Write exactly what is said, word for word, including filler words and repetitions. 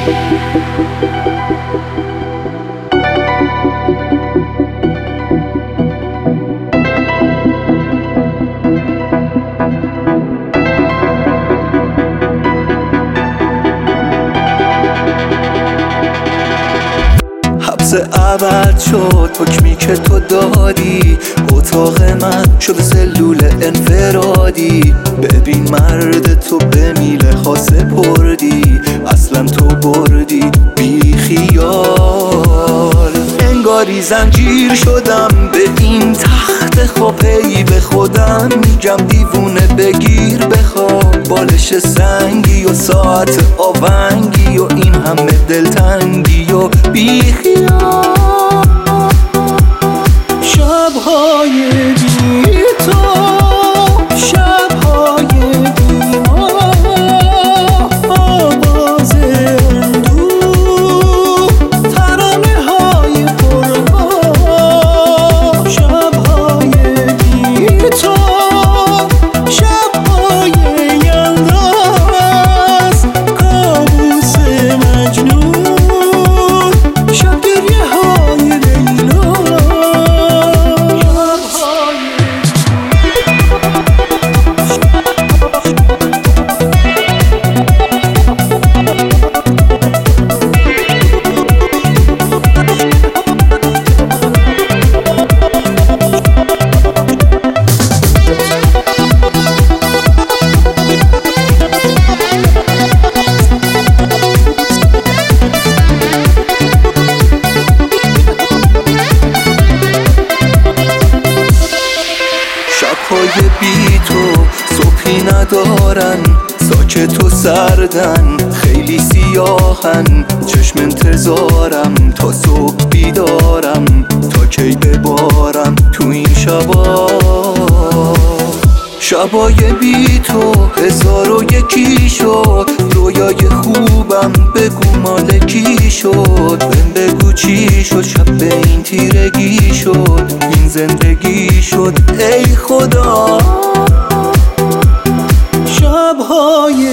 حبس ابد شد حکمی که تو دادی، اتاق من شد سلول انفرادی. ببین مرد تو به میله خاصه پردی، اصلا تو بردی بی خیال. انگاری زنجیر شدم به این تخت خواب، هی به خودم میگم دیوونه بگیر بخواب. بالش سنگی و ساعت آونگی و این همه دلتنگی و بی خیال. شب‌های بی تو، شب‌های بی ما، آواز اندوه، ترانه‌های پروا. شب‌های بی تو، شب‌های یلداز، کابوس مجنون، شب گریه‌های لیلا. شب‌های بی تو صبحی ندارن، ساکت و سردن، خیلی سیاهن. چشم انتظارم تا صبح بیدارم، تا کی ببارم تو این شبا. شبای بی تو هزار و یکی شد، رویای خوبم بگو مال کی شد. بهم بگو چی شد، شب به این تیرگی شد، این زندگی شد ای خدا. شبهای